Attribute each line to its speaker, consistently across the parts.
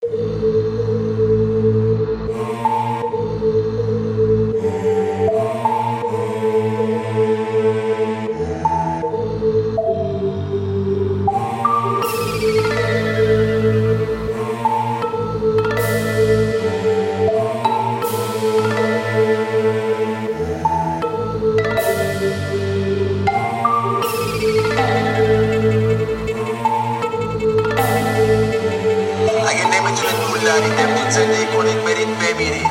Speaker 1: زندگی کنید برید بمیرید.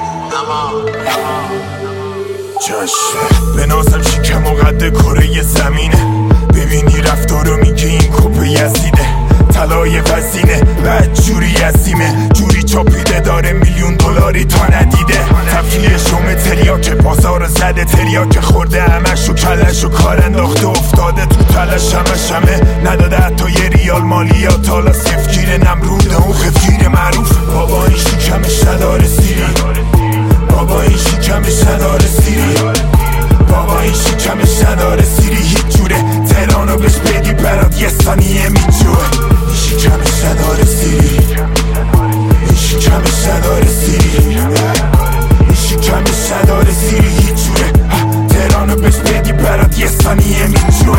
Speaker 2: چشم بنازم شکم و قد کره زمینه، ببینی رفتارو میگی این کپه یزیده، طلای وزینه بعد جوری عظیمه، جوری چاپیده داره $1,000,000 تا ندیده. تفریه شوم تریاک بازار زده، تریاک خورده همشو کلشو کار انداخته، افتاده تو تلش همه نداده حتی یه ریال مالیات، حالا سفگیر نمروده اون خفگیر معروف. بابا این شکمش نداره سیری، بابا این شکمش نداره سیری، بابا این شکمش نداره سیری، هیچ جوره تهرانو بهش بدی برات یه ثانیه میجوه. این شکمش نداره سیری، این شکمش نداره سیری، این شکمش نداره سیری، هیچ جوره تهرانو بهش بدی برات یه ثانیه میجوه.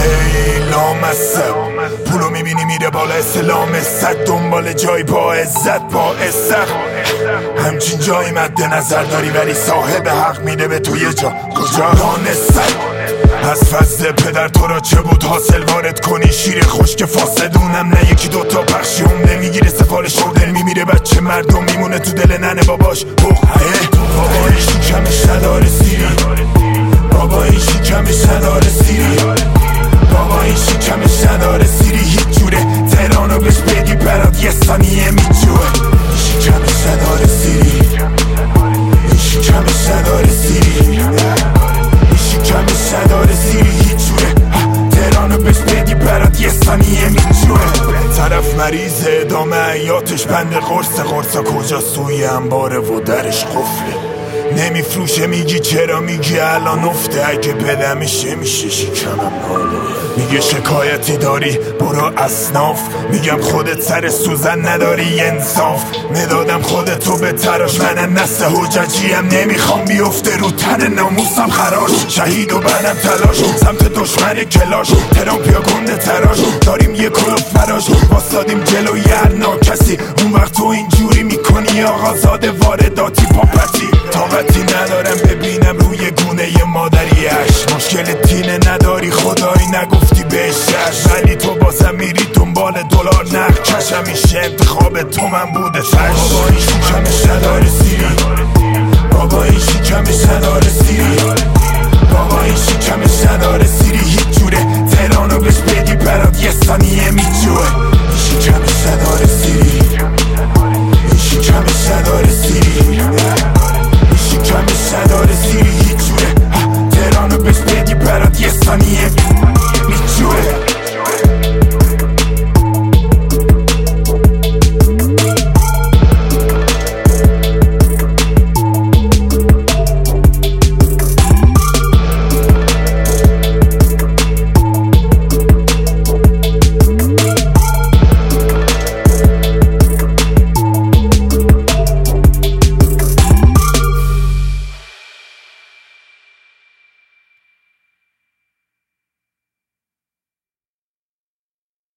Speaker 2: لامصب پولو میبینی میره بالا، اسلام صد دنبال جای با عزت با عزت، همچین جایی مد نظر داری ولی صاحب حق میده به تو یه جا کجا دانستن. از فضل پدر تو را چه بود حاصل وارد کنی شیر خشک فاسدونم، نه یکی دوتا پخشی عمده میگیره سفارش و دل میمیره بچه مردم میمونه تو دل ننه باباش. بابا این شکمش نداره سیری، بابا این شکمش نداره سیری، بابا این شکمش نداره سیری، هیچ جوره تهرانو بهش بدی برات یه ثانیه میجوه. این شکمش نداره سیری، این شکمش نداره سیری، این شکمش نداره سیری، هیچ جوره تهرانو بهش بدی برات یه ثانیه میجوه. طرف مریض ادامه حیاتش بند قرصا کجا سوی انباره و درش قفله، نمیفروشه میگی چرا، میگی الان افته اگه بدمشه میشه شکمم ناله. میگه شکایتی داری برو اصناف، میگم خودت سر سوزن نداری انصاف، مدادم خودتو به تراش، من نسل حججیم نمیخوام بیفته رو تن ناموسم خراش، شهید و بعدم تلاش سمت دشمن کلاش، تراپیا گنده تراش داریم یه کلوب فراش، واسادیم جلوی هر ناکسی، اون وقت تو اینجوری میکنی آقازاده وارداتی پاپتی. طاقتی ندارم ببینم روی گونه مادریش، مشکل تینه نداری خدایی نگفتی بهش، ولی تو بازم میری دنبال دلار نه کش، همیشه انتخاب تو من بوده تش. بابا این شکمش نداره سیری، بابا این شکمش نداره سیری، بابا این شکمش نداره سیری، هیچ جوره تهرانو بهش بدی برات یه ثانیه میجوه. این شکمش نداره